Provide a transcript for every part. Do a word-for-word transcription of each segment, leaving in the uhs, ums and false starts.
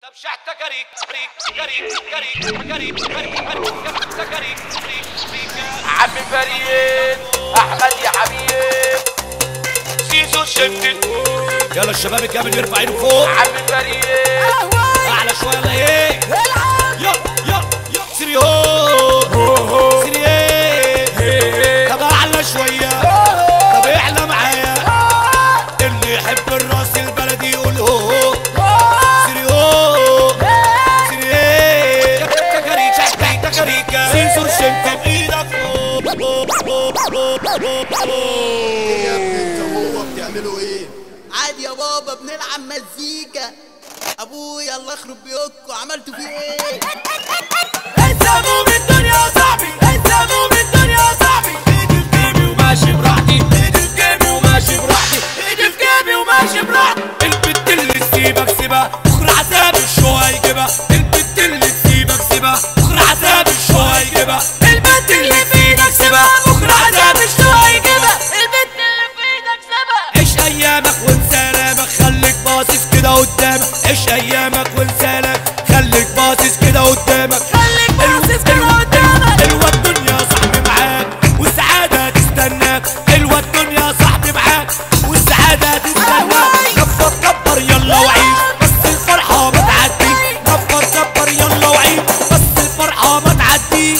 طب شحت كريك كريك كريك كريك كريك كريك كريك عم فريد احمد يا حبيب سيزو شدد. يلا الشباب الجامد يرفع ايده فوق. عم فريد اعلى شويه ولا ايه؟ يلا يلا يلا سيري هو سيري ايه. طب اعلى شويه. طب اعلى معايا. اللي يحب الراس البلدي يقول هو سيري هو سيري ايه. تكاريك تكاريك تكاريك سيزو شدد بايدك فوق. ايه يا ابني انت وهو بتعملوا ايه؟ عادي يا بابا بنلعب مزيكا. ابويا الله يخرب بيوتكم عملتوا فيه ايه؟ انت هموم الدنيا يا صاحبي، انت هموم الدنيا يا صاحبي. ايدي في جيبي وماشي براحتي، ايدي في جيبي وماشي براحتي، ايدي في جيبي وماشي براحتي. البت اللي تسيبك سيبها بكره عذاب الشو هيجيبها. البت اللي تسيبك سيبها بكره عذاب الشو هيجيبها. البت اللي في ايدك سيبها بكره عذاب الشو هيجيبها. البت اللي في ايدك سيبها. عيش ايامك وانسالامك خليك باصص كده قدامك. عيش ايامك وانسالامك خليك باصص كده قدامك. خليك باصص كده قدامك. حلوة الدنيا يا صاحبي معاك والسعادة تستناك. حلوة الدنيا يا صاحبي معاك والسعادة تستناك. كبر كبر يلا وعيش بس الفرحة ما تعديش. كبر كبر يلا وعيش بس الفرحة ما تعديش.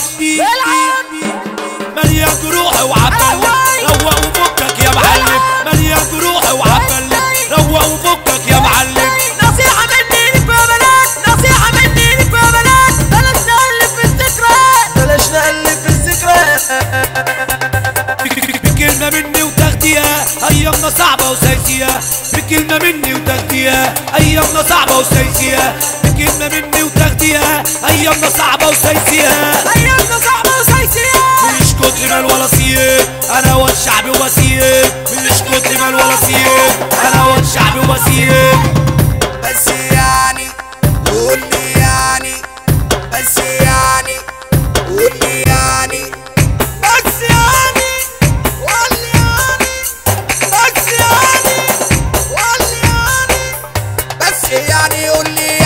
مليان جروح وعبلك روق وفكك يا معلم. مليان جروح وعبلك روق وفكك يا معلم. نصيحة مني لك يا بنات، نصيحة مني لك يا بنات. بلاش نقلب في الذكريات، بلاش نقلب في الذكريات. بكلمة مني وتاخديها أيامنا صعبة وسايسية. بكلمة مني وتاخديها أيامنا صعبة وسايسية. بكلمة مني وتاخديها أيامنا صعبة وسايسية. ايامنا صعبة وسايسية. مش كتر مال ولا صيت أنا واد شعبي وبسيط. مش كتر مال ولا صيت أنا واد شعبي وبسيط. بس يعني قول لي يعني بس يعني قول لي يعني بس يعني قول لي يعني بس يعني قول لي يعني بس يعني قول لي